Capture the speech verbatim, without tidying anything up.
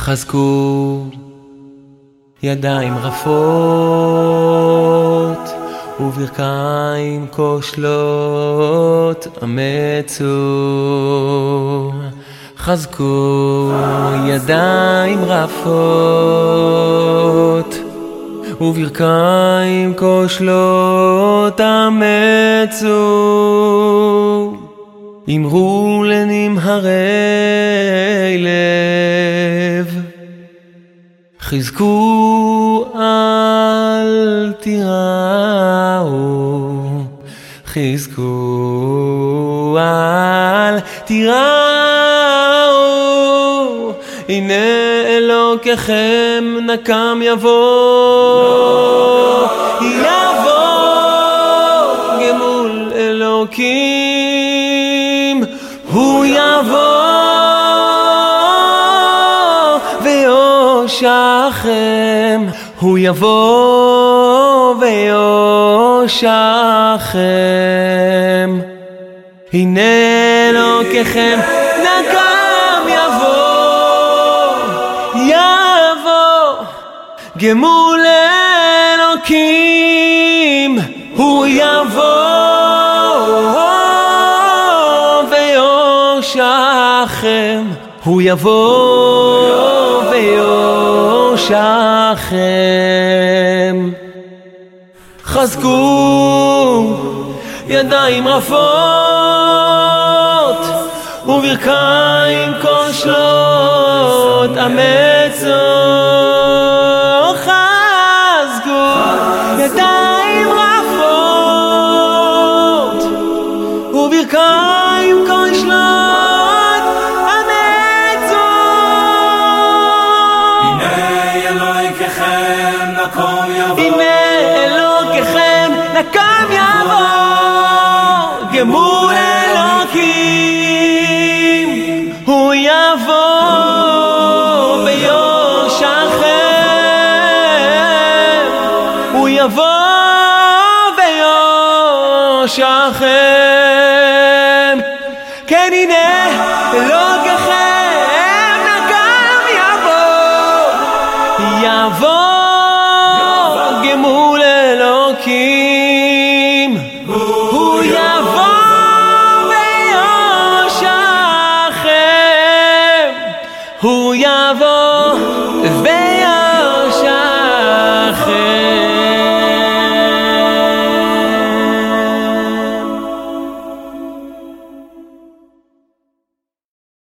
חזקו ידיים רפות וברכיים כושלות אמצו. חזקו ידיים רפות וברכיים כושלות אמצו. אמרו לנמהרי לב חזקו אל תיראו, חזקו אל תיראו, הנה אלוקיכם נקם יבוא, יבוא גמול אלוקים, הוא יבוא ויושעכם, הוא יבוא ויושעכם. הנה אלוקיכם נקם יבוא, יבוא גמול אלוקים, הוא יבוא ויושעכם, הוא יבוא ויושעכם. חזקו ידיים רפות וברכיים כושלות אמצו. חזקו ידיים רפות וברכיים כושלות אמצו. הנה אלוקיכם נקם יבוא, הנה אלוקיכם נקם יבוא, גמול אלוקים, הוא יבוא ויושעכם, הוא יבוא ויושעכם. כן, הנה אלוקיכם נקם יבוא, יבוא גמול אלוקים, הוא יבוא ויושעכם, הוא יבוא ויושעכם.